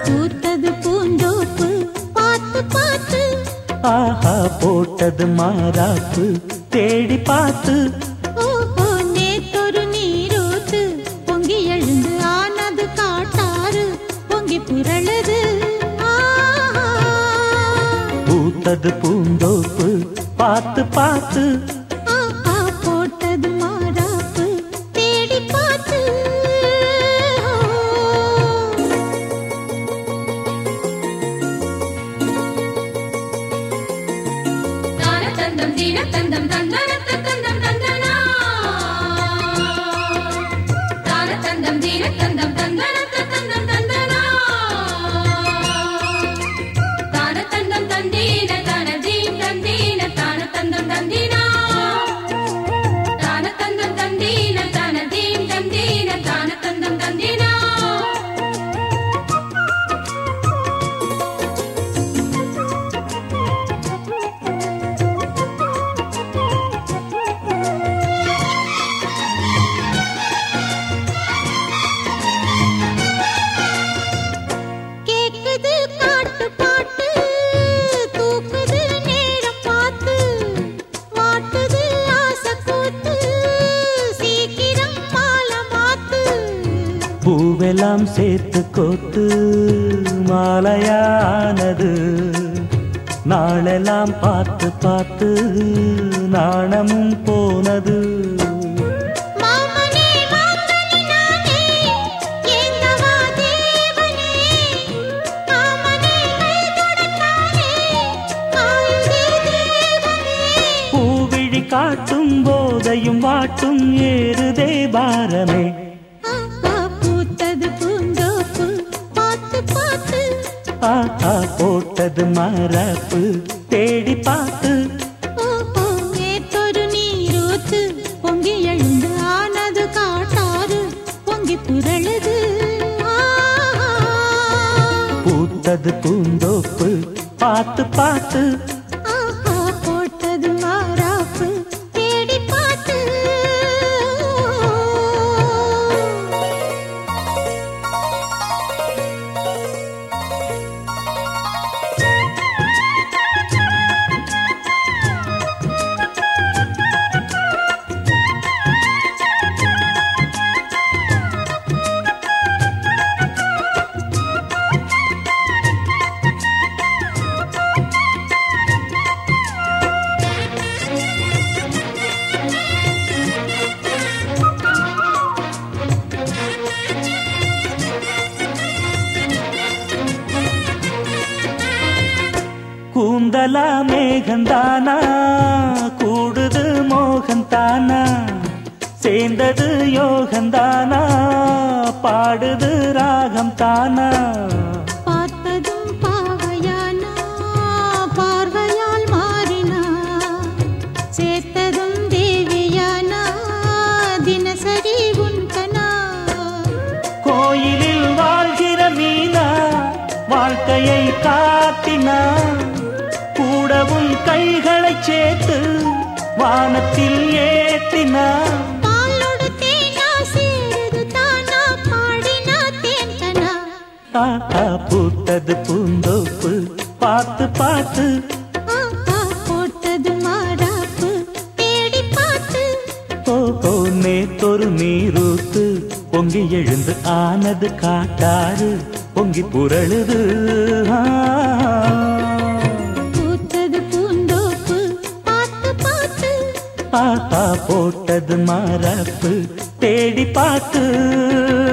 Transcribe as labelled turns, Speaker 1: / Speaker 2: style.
Speaker 1: பூத்தது பூந்தோப்பு பார்த்து பார்த்து.
Speaker 2: ஆஹா போட்டது மாறாப்பு தேடி பார்த்து.
Speaker 1: ஓஹோ நேத்தொரு நீரூத்து பொங்கி எழுந்து ஆனது காட்டாறு பொங்கி புரளுது.
Speaker 2: பூத்தது பூந்தோப்பு பார்த்து பார்த்து.
Speaker 1: ஆஹா போட்டது மாறாப்பு தேடி பார்த்து.
Speaker 3: தந்தம் தீன தந்தம் தந்தன தந்தம் தந்தனா தான தந்தம் தீன தந்தம் தந்தன தந்தம் தந்தனா தான தந்தம் தந்தீன தான தீம் தந்தீன தான தந்தம் தந்தீனா தான தந்தம் தந்தீன தான தீம் தந்தீன தான தந்தம் தந்தீனா.
Speaker 1: கேக்குது காட்டு பாட்டு தூக்குது நேரம் பார்த்து மாட்டுது ஆசை கூத்து சீக்கிரம் மாலை மாத்து.
Speaker 2: பூவெல்லாம் சேர்த்து கோத்து மாலையானது. நாளெல்லாம் பார்த்து பார்த்து நாணமும் போனது.
Speaker 1: மாமனே மாங்கனி நானே ஏங்கவா தேவனே மாமனே கைதொடத்தானே காயுதே தேவனே.
Speaker 2: பூவிழி காட்டும் போதையும் வாட்டும் ஏறுதே பாரமே.
Speaker 1: ஆஹா பூத்தது பூந்தோப்பு பார்த்து பார்த்து.
Speaker 2: ஆஹா போட்டது மரப்பு தேடி பார்த்து.
Speaker 1: ஓஹோ நேத்தொரு நீரூத்து பொங்கி எழுந்து ஆனது காட்டாறு பொங்கி புரளுது.
Speaker 2: பூத்தது பூந்தோப்பு பார்த்து பார்த்து.
Speaker 1: ஆஹா போட்டது மாறாப்பு தேடி பார்த்து.
Speaker 2: கூந்தலா மேகந்தானா கூடுது மோகந்தானா சேர்ந்தது யோகந்தானா பாடுது ராகம் தானா.
Speaker 1: பார்த்ததும் பாவையானா பார்வையால் மாறினா சேர்த்ததும் தேவியானா தினசரி உன்கனா.
Speaker 2: கோயிலில் வாழ்கிற மீனா வாழ்க்கையை காட்டினா கூடவும் கைகளை சேர்த்து வானத்தில் ஏற்றினா.
Speaker 1: பாலோடு தேனா சேருது தானா பாடினா தேன்கனா.
Speaker 2: ஆஹா பூத்தது பூந்தோப்பு பார்த்து பார்த்து.
Speaker 1: ஆஹா போட்டது மாறாப்பு தேடி பார்த்து.
Speaker 2: ஓஹோ நேத்தொரு நீரூத்து பொங்கி எழுந்து ஆனது காட்டாறு பொங்கி புரளுது.
Speaker 1: பூத்தது பூந்தோப்பு பார்த்து பார்த்து.
Speaker 2: ஆஹா போட்டது மரப்பு தேடி பார்த்து.